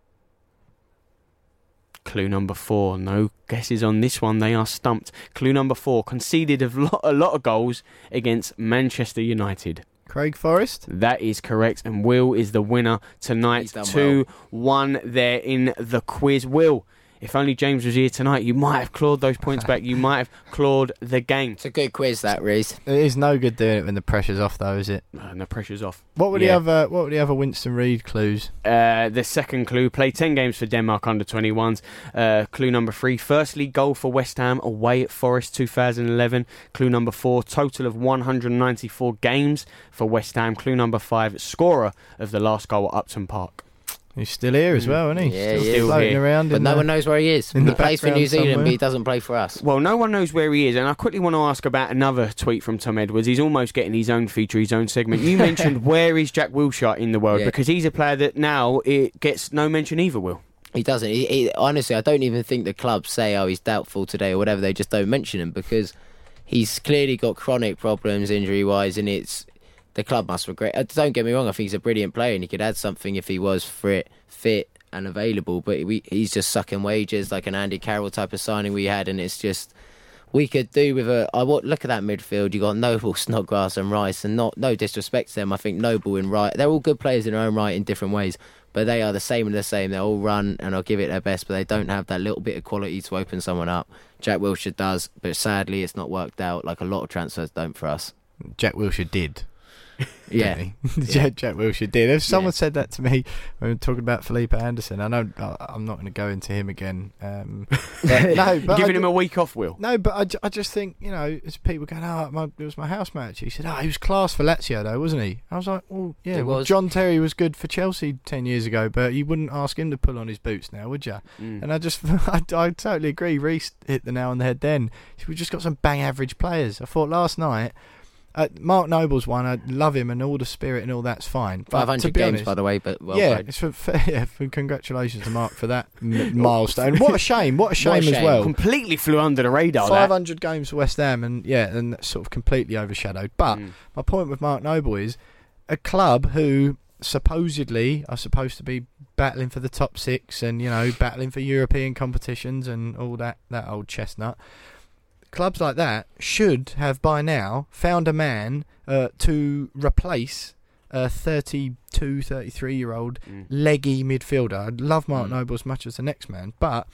Clue number four, no guesses on this one, they are stumped. Clue number four, conceded a lot, a lot of goals against Manchester United. Craig Forrest? That is correct, and Will is the winner tonight. He's done two one there in the quiz. Will, if only James was here tonight, you might have clawed those points back. You might have clawed the game. It's a good quiz, that, Reese. It is no good doing it when the pressure's off, though, is it? And the pressure's off. What were Yeah. the other? What were the other Winston Reid clues? Uh, the second clue, played ten games for Denmark under twenty-ones. Uh, clue number three, first league goal for West Ham away at Forest two thousand eleven. Clue number four, total of one hundred ninety-four games for West Ham. Clue number five, scorer of the last goal at Upton Park. He's still here as well, isn't he? Yeah, still he is. still floating Here. around. But in no the- one knows where he is. in He the plays for New background Zealand, somewhere. but he doesn't play for us. Well, no one knows where he is, and I quickly want to ask about another tweet from Tom Edwards. He's almost getting his own feature, his own segment. You mentioned where is Jack Wilshere in the world, Yeah. because he's a player that now it gets no mention either, Will. He doesn't. He, he, honestly, I don't even think the clubs say, oh, he's doubtful today or whatever. They just don't mention him because he's clearly got chronic problems injury-wise, and it's the club must regret. uh, Don't get me wrong, I think he's a brilliant player and he could add something if he was fit, fit and available, but we, he's just sucking wages like an Andy Carroll type of signing we had, and it's just... We could do with a... I want, look at that midfield. You got Noble, Snodgrass and Rice, and not no disrespect to them. I think Noble and Rice... They're all good players in their own right in different ways, but they are the same and the same. They all run and I'll give it their best, but they don't have that little bit of quality to open someone up. Jack Wilshere does, but sadly it's not worked out like a lot of transfers don't for us. Jack Wilshere did. Yeah. didn't he? Jack, Jack Wilshere did. If someone Yeah. said that to me when we were talking about Felipe Anderson, I know I- I'm not going to go into him again. Um, but no, but Giving I, him a week off, Will. no, but I, ju- I just think, you know, as people going, oh, my, it was my house match. He said, oh, he was class for Lazio though, wasn't he? I was like, well, yeah, It well, was. John Terry was good for Chelsea ten years ago, but you wouldn't ask him to pull on his boots now, would you? Mm. And I just, I, I totally agree. Reece hit the nail on the head then. We've just got some bang average players. I thought last night, uh, Mark Noble's one, I love him and all the spirit and all that's fine. But five to hundred be games, honest, by the way, but well yeah, played. it's for, for, yeah, for congratulations to Mark for that m- milestone. What a shame! What a shame, What a as shame. well. Completely flew under the radar. Five That. hundred games for West Ham, and yeah, and that's sort of completely overshadowed. But Mm. my point with Mark Noble is a club who supposedly are supposed to be battling for the top six and, you know, battling for European competitions and all that that old chestnut. Clubs like that should have by now found a man uh, to replace a thirty-two, thirty-three year old Mm. leggy midfielder. I love Mark Mm. Noble as much as the next man, but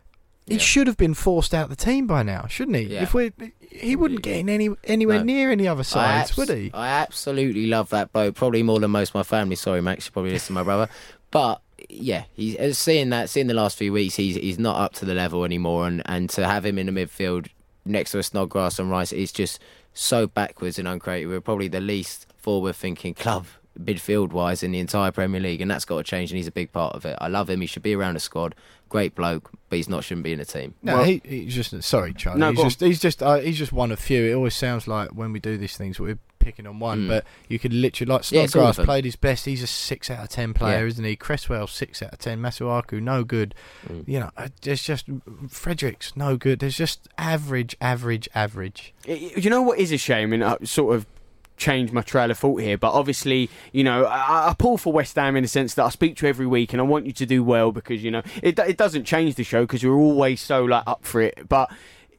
he Yeah. should have been forced out the team by now, shouldn't he? Yeah. If we, he wouldn't get in any anywhere No. near any other I sides, abs- would he? I absolutely love that bloke, probably more than most of my family. Sorry, Max, you probably listen to my brother. But yeah, he's uh, seeing that, seeing the last few weeks, he's he's not up to the level anymore, and, and to have him in the midfield next to a Snodgrass and Rice is just so backwards and uncreative. We're probably the least forward-thinking club midfield-wise in the entire Premier League, and that's got to change, and he's a big part of it. I love him. He should be around a squad. Great bloke, but he's not shouldn't be in a team. No, Well- he, he's just sorry, Charlie. No, he's go on. just he's just uh, he's just one of few. It always sounds like when we do these things we're picking on one, Mm. but you could literally like Yeah, it's all of Snodgrass them. played his best. He's a six out of ten player, Yeah. isn't he? Cresswell six out of ten. Masuaku no good. Mm. You know, uh, there's just Fredericks no good. There's just average, average, average. Y- You know what is a shame, and I sort of change my trail of thought here, but obviously, you know, I, I pull for West Ham in the sense that I speak to you every week and I want you to do well because, you know, it, it doesn't change the show because you're always so like up for it, but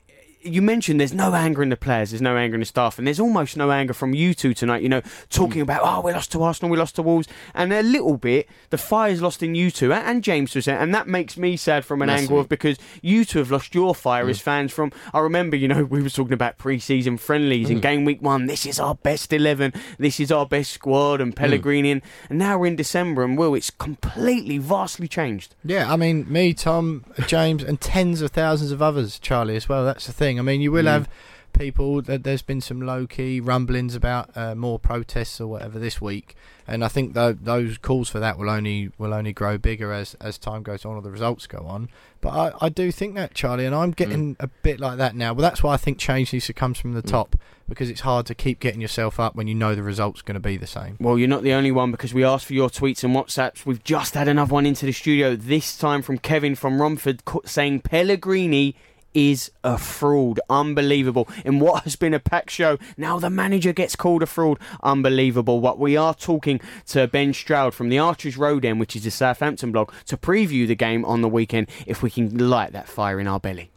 you mentioned there's no anger in the players, there's no anger in the staff, and there's almost no anger from you two tonight, you know, talking about, oh, we lost to Arsenal, we lost to Wolves, and a little bit, the fire's lost in you two, and, and James to a extent, and that makes me sad from an Massively. angle of, because you two have lost your fire Mm. as fans from, I remember, you know, we were talking about pre-season friendlies in Mm. game week one, this is our best eleven, this is our best squad, and Pellegrini, and, and now we're in December, and Will, it's completely, vastly changed. Yeah, I mean, me, Tom, James, and tens of thousands of others, Charlie, as well. That's the thing. thing. I mean, you will Mm. have people that there's been some low-key rumblings about uh, more protests or whatever this week, and I think th- those calls for that will only will only grow bigger as, as time goes on or the results go on. But I, I do think that, Charlie, and I'm getting mm. a bit like that now. Well, that's why I think change needs to come from the mm. top, because it's hard to keep getting yourself up when you know the result's going to be the same. Well, you're not the only one, because we asked for your tweets and WhatsApps. We've just had another one into the studio, this time from Kevin from Romford, saying Pellegrini is a fraud. Unbelievable. In what has been a packed show, now the manager gets called a fraud. Unbelievable. But we are talking to Ben Stroud from the Archers Road End, which is a Southampton blog, to preview the game on the weekend, if we can light that fire in our belly.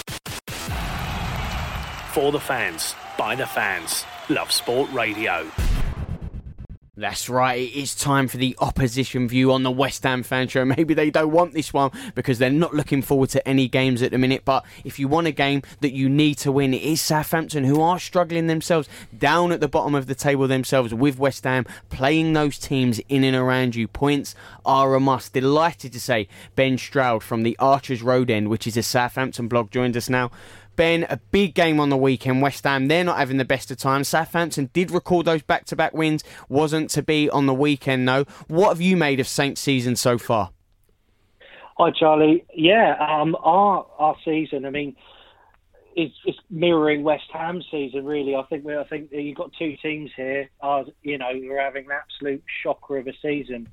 For the fans, by the fans, Love Sport Radio. That's right, it is time for the opposition view on the West Ham Fan Show. Maybe they don't want this one because they're not looking forward to any games at the minute, but if you want a game that you need to win, it is Southampton, who are struggling themselves, down at the bottom of the table themselves, with West Ham playing those teams in and around you. Points are a must. Delighted to say Ben Stroud from the Archers Road End, which is a Southampton blog, joined us now. Ben, a big game on the weekend. West Ham, they're not having the best of times. Southampton did record those back-to-back wins. Wasn't to be on the weekend, though. What have you made of Saints' season so far? Hi, Charlie. Yeah, um, our our season, I mean, it's, it's mirroring West Ham's season, really. I think we, I think you've got two teams here. Uh, you know, who are having an absolute shocker of a season.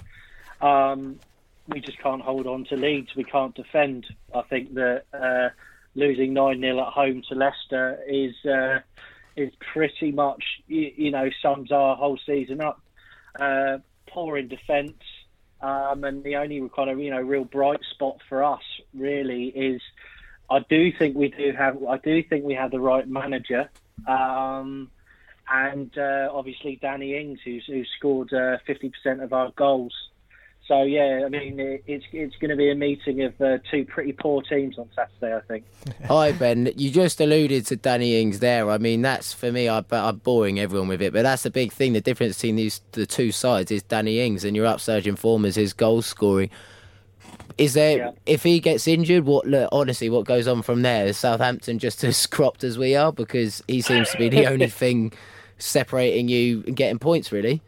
Um, we just can't hold on to leads. We can't defend. I think that... Uh, losing nine nil at home to Leicester is uh, is pretty much, you, you know, sums our whole season up. Uh, poor in defence, um, and the only kind of, you know, real bright spot for us really is I do think we do have I do think we have the right manager, um, and uh, obviously Danny Ings, who's who scored uh, fifty percent of our goals. So, yeah, I mean, it's it's going to be a meeting of uh, two pretty poor teams on Saturday, I think. Hi, Ben. You just alluded to Danny Ings there. I mean, that's, for me, I, I'm boring everyone with it, but that's the big thing. The difference between these the two sides is Danny Ings, and your upsurge in form is his goal scoring. Is there, yeah. If he gets injured, what? Look, honestly, what goes on from there? Is Southampton just as cropped as we are? Because he seems to be the only thing separating you and getting points, really.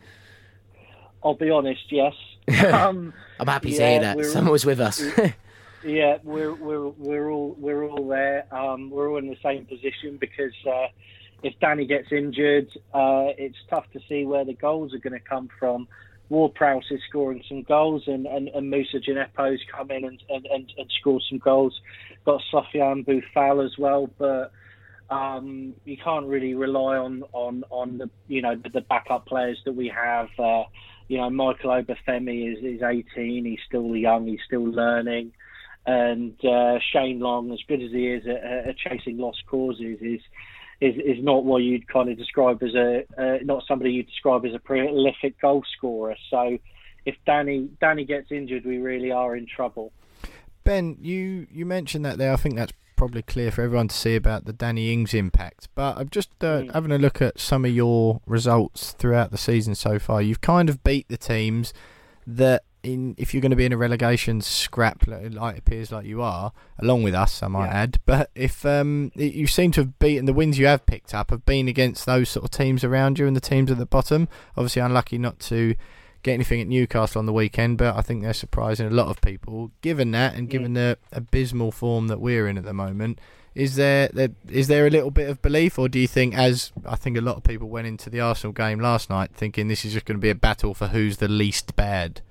I'll be honest, yes. Um, I'm happy yeah, to hear that someone was with us. yeah, we're we're we're all we're all there. Um, we're all in the same position because uh, if Danny gets injured, uh, it's tough to see where the goals are going to come from. Ward-Prowse is scoring some goals, and, and, and Moussa Djenepo's come in and, and, and, and scored some goals. Got Sofiane Boufal as well, but um, you can't really rely on on on the you know the, the backup players that we have. Uh, You know, Michael Obafemi is, is eighteen. He's still young. He's still learning. And uh, Shane Long, as good as he is at, at chasing lost causes, is is is not what you'd kind of describe as a uh, not somebody you'd describe as a prolific goal scorer. So, if Danny Danny gets injured, we really are in trouble. Ben, you you mentioned that there. I think that's probably clear for everyone to see about the Danny Ings impact, but I'm just uh, mm. having a look at some of your results throughout the season so far. You've kind of beat the teams that, in if you're going to be in a relegation scrap, like it appears like you are, along with us, I might yeah. add, but if um, you seem to have beaten, the wins you have picked up have been against those sort of teams around you and the teams at the bottom. Obviously unlucky not to get anything at Newcastle on the weekend, but I think they're surprising a lot of people. Given that, and given the abysmal form that we're in at the moment, is there, there is there a little bit of belief, or do you think, as I think a lot of people went into the Arsenal game last night, thinking this is just going to be a battle for who's the least bad?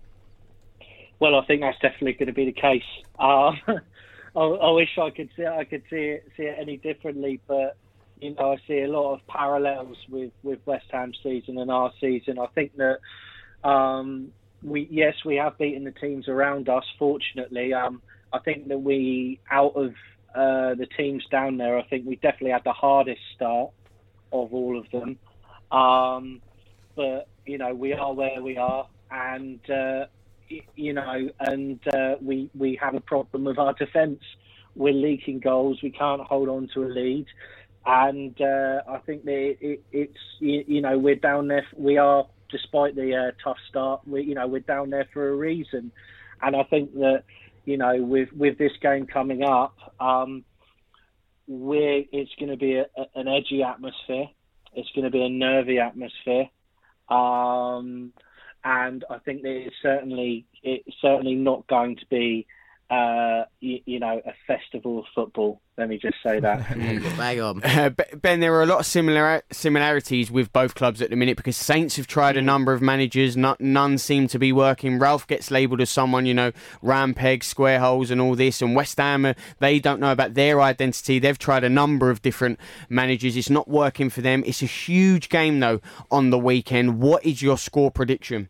Well, I think that's definitely going to be the case. Um, I, I wish I could see I could see it see it any differently, but you know, I see a lot of parallels with, with West Ham's season and our season. I think that. Um, we yes, we have beaten the teams around us. Fortunately, um, I think that we, out of uh, the teams down there, I think we definitely had the hardest start of all of them. Um, but you know, we are where we are, and uh, y- you know, and uh, we we have a problem with our defence. We're leaking goals. We can't hold on to a lead, and uh, I think that it, it's you, you know we're down there. We are. Despite the uh, tough start, we you know we're down there for a reason, and I think that you know with with this game coming up, um, we're, it's going to be a, a, an edgy atmosphere. It's going to be a nervy atmosphere. Um, and I think that it's certainly, it's certainly not going to be, uh, you, you know, a festival of football. Let me just say that. Bang on. Uh, Ben, there are a lot of similar similarities with both clubs at the minute because Saints have tried a number of managers. Not, none seem to be working. Ralph gets labelled as someone, you know, round pegs, square holes and all this. And West Ham, uh, they don't know about their identity. They've tried a number of different managers. It's not working for them. It's a huge game, though, on the weekend. What is your score prediction?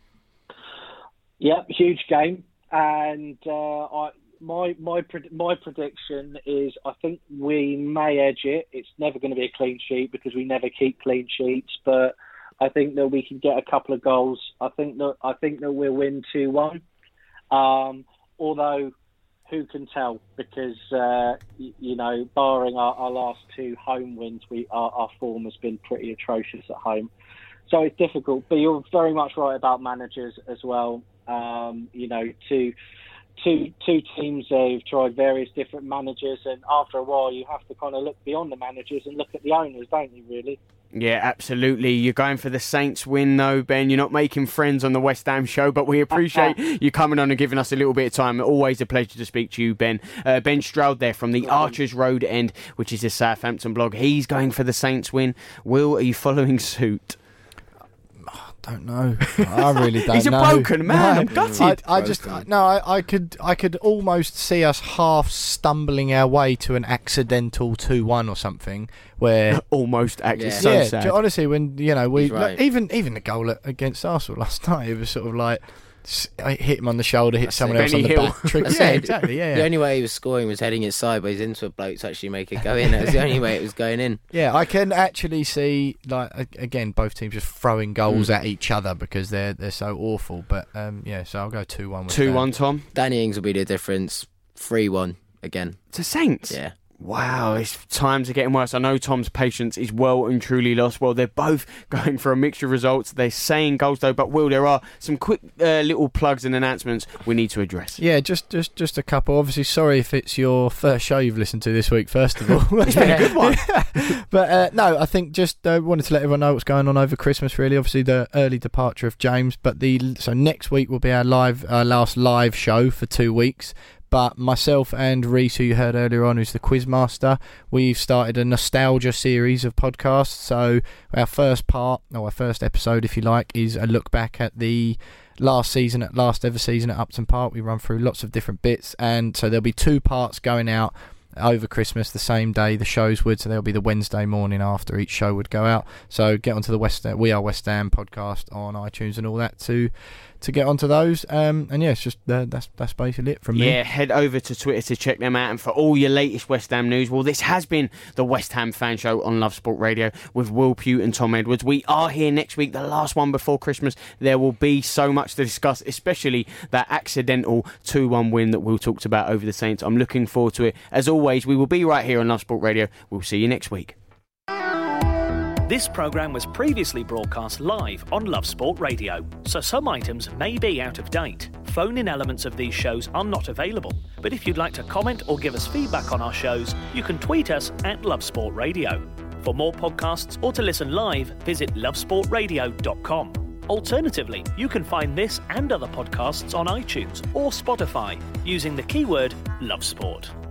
Yep, huge game. And uh, I... My my my prediction is I think we may edge it. It's never going to be a clean sheet because we never keep clean sheets. But I think that we can get a couple of goals. I think that I think that we'll win two one. Um, although who can tell? Because uh, you, you know, barring our, our last two home wins, we our, our form has been pretty atrocious at home. So it's difficult. But you're very much right about managers as well. Um, you know, to Two two teams have tried various different managers, and after a while, you have to kind of look beyond the managers and look at the owners, don't you? Really? Yeah, absolutely. You're going for the Saints win, though, Ben. You're not making friends on the West Ham show, but we appreciate you coming on and giving us a little bit of time. Always a pleasure to speak to you, Ben. Uh, Ben Stroud there from the Archers Road End, which is a Southampton blog. He's going for the Saints win. Will, are you following suit? Don't know. I really don't know. He's a broken man. No, I'm gutted. I, I just I, no. I, I could I could almost see us half stumbling our way to an accidental two one or something. Where almost actually Yeah. so yeah, sad. j- honestly, when you know we He's right. like, even even the goal at, against Arsenal last night, it was sort of like s- I hit him on the shoulder, hit That's someone it. else on the Benny Hill. back. Trick- That's yeah, it. exactly. Yeah, The yeah. only way he was scoring was heading it sideways into a bloke to actually make it go in. That was the only way it was going in. Yeah, I can actually see like a- again both teams just throwing goals Mm. at each other because they're they're so awful. But um, yeah, so I'll go two one. two one, Tom. Danny Ings will be the difference. three one again. To Saints? Yeah. Wow, it's times are getting worse. I know Tom's patience is well and truly lost. Well, they're both going for a mixture of results. They're saying goals, though, but Will, there are some quick uh, little plugs and announcements we need to address. Yeah, just, just just a couple. Obviously, sorry if it's your first show you've listened to this week, first of all. It's been a good one. But uh, no, I think just uh, wanted to let everyone know what's going on over Christmas, really. Obviously, the early departure of James. But the so next week will be our live, our last live show for two weeks. But myself and Reese, who you heard earlier on, who's the Quizmaster, we've started a nostalgia series of podcasts. So our first part, or our first episode, if you like, is a look back at the last season, at last ever season at Upton Park. We run through lots of different bits, and so there'll be two parts going out over Christmas the same day the shows would, so there'll be the Wednesday morning after each show would go out. So get onto the West We Are West Ham podcast on iTunes and all that to to get onto those. Um, and yeah, it's just uh, that's that's basically it from me. Yeah, head over to Twitter to check them out and for all your latest West Ham news. Well, this has been the West Ham Fan Show on Love Sport Radio with Will Pugh and Tom Edwards. We are here next week, the last one before Christmas. There will be so much to discuss, especially that accidental two one win that Will talked about over the Saints. I'm looking forward to it. As always, we will be right here on Love Sport Radio. We'll see you next week. This programme was previously broadcast live on Love Sport Radio, so some items may be out of date. Phone-in elements of these shows are not available, but if you'd like to comment or give us feedback on our shows, you can tweet us at Love Sport Radio. For more podcasts or to listen live, visit love sport radio dot com. Alternatively, you can find this and other podcasts on iTunes or Spotify using the keyword Love Sport.